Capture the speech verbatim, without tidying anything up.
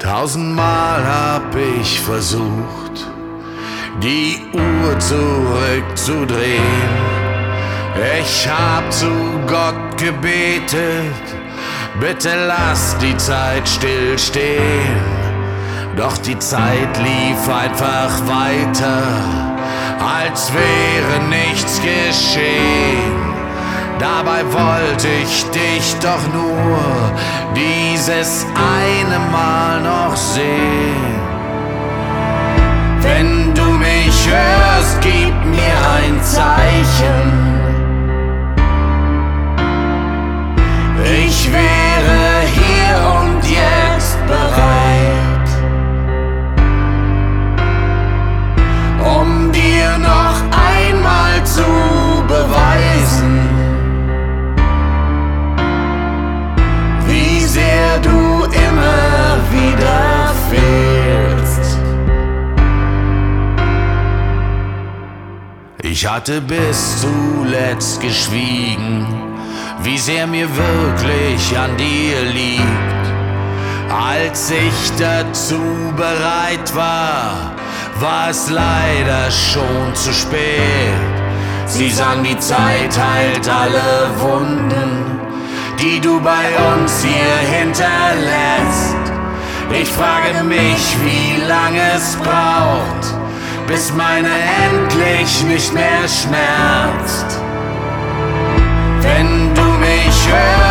Tausendmal hab ich versucht, die Uhr zurückzudrehen. Ich hab zu Gott gebetet, bitte lass die Zeit stillstehen. Doch die Zeit lief einfach weiter, als wäre nichts geschehen. Dabei wollte ich dich doch nur dieses eine Mal noch sehen. Wenn du mich hörst, gib mir ein Zeichen. Ich wäre hier und jetzt bereit, um dir noch einmal zu beweisen, wie sehr du immer wieder fehlst. Ich hatte bis zuletzt geschwiegen, wie sehr mir wirklich an dir liegt. Als ich dazu bereit war, war es leider schon zu spät. Sie sagen, die Zeit heilt alle Wunden, die du bei uns hier hinterlässt. Ich frage mich, wie lange es braucht, bis meine endlich nicht mehr schmerzt. Wenn du mich hörst,